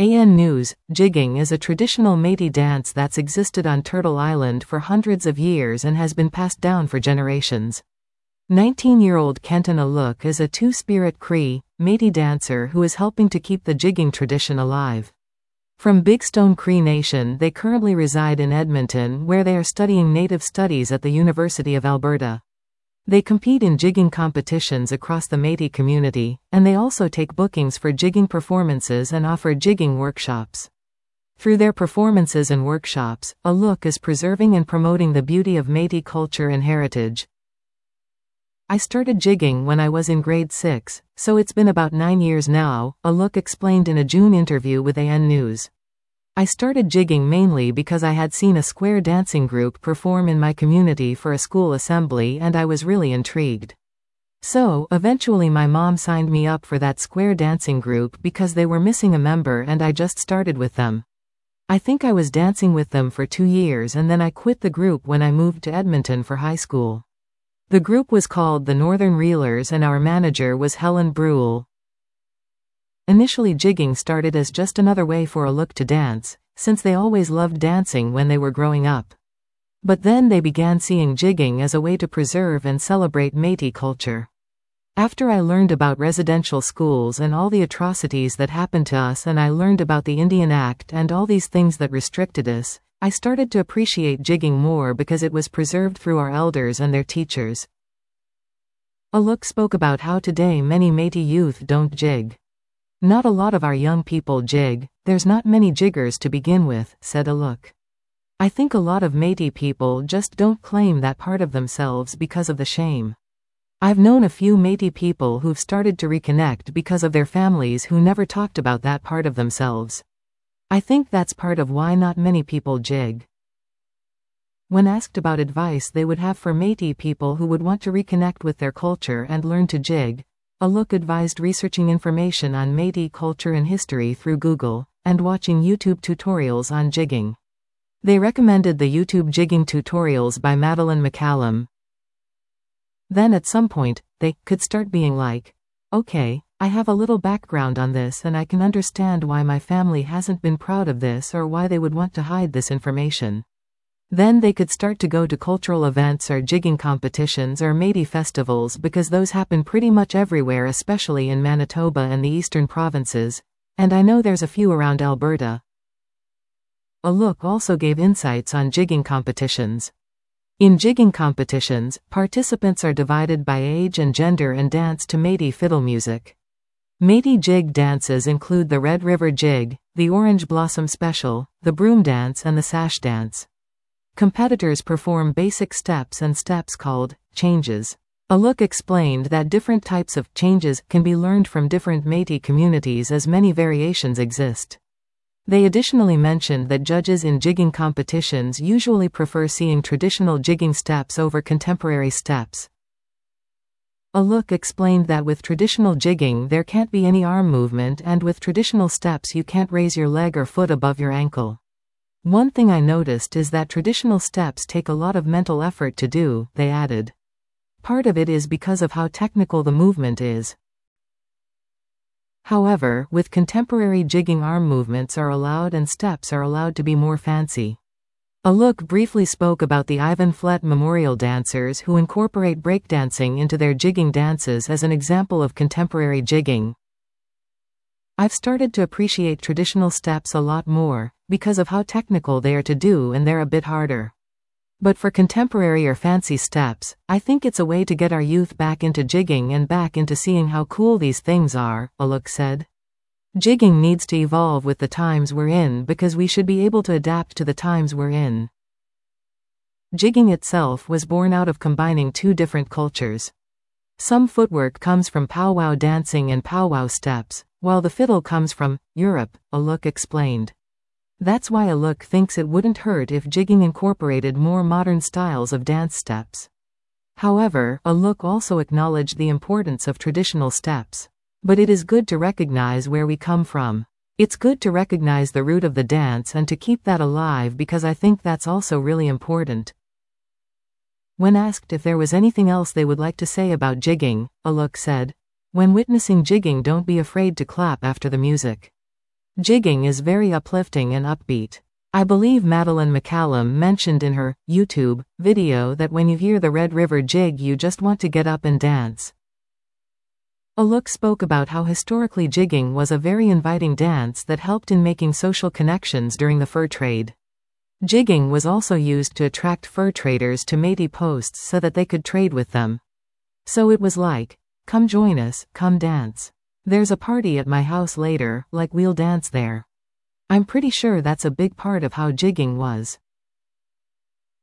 AN News. Jigging is a traditional Métis dance that's existed on Turtle Island for hundreds of years and has been passed down for generations. 19-year-old Kenton Aluk is a Two-Spirit Cree, Métis dancer who is helping to keep the jigging tradition alive. From Big Stone Cree Nation, they currently reside in Edmonton, where they are studying Native Studies at the University of Alberta. They compete in jigging competitions across the Métis community, and they also take bookings for jigging performances and offer jigging workshops. Through their performances and workshops, Aluk is preserving and promoting the beauty of Métis culture and heritage. I started jigging when I was in grade 6, so it's been about 9 years now, Aluk explained in a June interview with AN News. I started jigging mainly because I had seen a square dancing group perform in my community for a school assembly and I was really intrigued. So, eventually my mom signed me up for that square dancing group because they were missing a member and I just started with them. I think I was dancing with them for 2 years and then I quit the group when I moved to Edmonton for high school. The group was called the Northern Reelers and our manager was Helen Brule. Initially jigging started as just another way for Aluk to dance, since they always loved dancing when they were growing up. But then they began seeing jigging as a way to preserve and celebrate Métis culture. After I learned about residential schools and all the atrocities that happened to us and I learned about the Indian Act and all these things that restricted us, I started to appreciate jigging more because it was preserved through our elders and their teachers. Aluk spoke about how today many Métis youth don't jig. Not a lot of our young people jig, there's not many jiggers to begin with, said Aluk. I think a lot of Métis people just don't claim that part of themselves because of the shame. I've known a few Métis people who've started to reconnect because of their families who never talked about that part of themselves. I think that's part of why not many people jig. When asked about advice they would have for Métis people who would want to reconnect with their culture and learn to jig, Aluk advised researching information on Métis culture and history through Google, and watching YouTube tutorials on jigging. They recommended the YouTube jigging tutorials by Madeline McCallum. Then at some point, they could start being like, okay, I have a little background on this and I can understand why my family hasn't been proud of this or why they would want to hide this information. Then they could start to go to cultural events or jigging competitions or Métis festivals because those happen pretty much everywhere, especially in Manitoba and the eastern provinces, and I know there's a few around Alberta. Aluk also gave insights on jigging competitions. In jigging competitions, participants are divided by age and gender and dance to Métis fiddle music. Métis jig dances include the Red River Jig, the Orange Blossom Special, the Broom Dance and the Sash Dance. Competitors perform basic steps and steps called changes. Aluk explained that different types of changes can be learned from different Métis communities as many variations exist. They additionally mentioned that judges in jigging competitions usually prefer seeing traditional jigging steps over contemporary steps. Aluk explained that with traditional jigging there can't be any arm movement and with traditional steps you can't raise your leg or foot above your ankle. One thing I noticed is that traditional steps take a lot of mental effort to do, they added. Part of it is because of how technical the movement is. However, with contemporary jigging arm movements are allowed and steps are allowed to be more fancy. Aluk briefly spoke about the Ivan Flett Memorial dancers who incorporate breakdancing into their jigging dances as an example of contemporary jigging. I've started to appreciate traditional steps a lot more, because of how technical they are to do and they're a bit harder. But for contemporary or fancy steps, I think it's a way to get our youth back into jigging and back into seeing how cool these things are, Aluk said. Jigging needs to evolve with the times we're in because we should be able to adapt to the times we're in. Jigging itself was born out of combining two different cultures. Some footwork comes from powwow dancing and powwow steps, while the fiddle comes from Europe, Aluk explained. That's why Aluk thinks it wouldn't hurt if jigging incorporated more modern styles of dance steps. However, Aluk also acknowledged the importance of traditional steps. But it is good to recognize where we come from. It's good to recognize the root of the dance and to keep that alive because I think that's also really important. When asked if there was anything else they would like to say about jigging, Aluk said, "When witnessing jigging, don't be afraid to clap after the music. Jigging is very uplifting and upbeat. I believe Madeline McCallum mentioned in her YouTube video that when you hear the Red River Jig you just want to get up and dance. A Look spoke about how historically jigging was a very inviting dance that helped in making social connections during the fur trade. Jigging was also used to attract fur traders to Métis posts so that they could trade with them. So it was like, come join us, come dance. There's a party at my house later, like we'll dance there. I'm pretty sure that's a big part of how jigging was.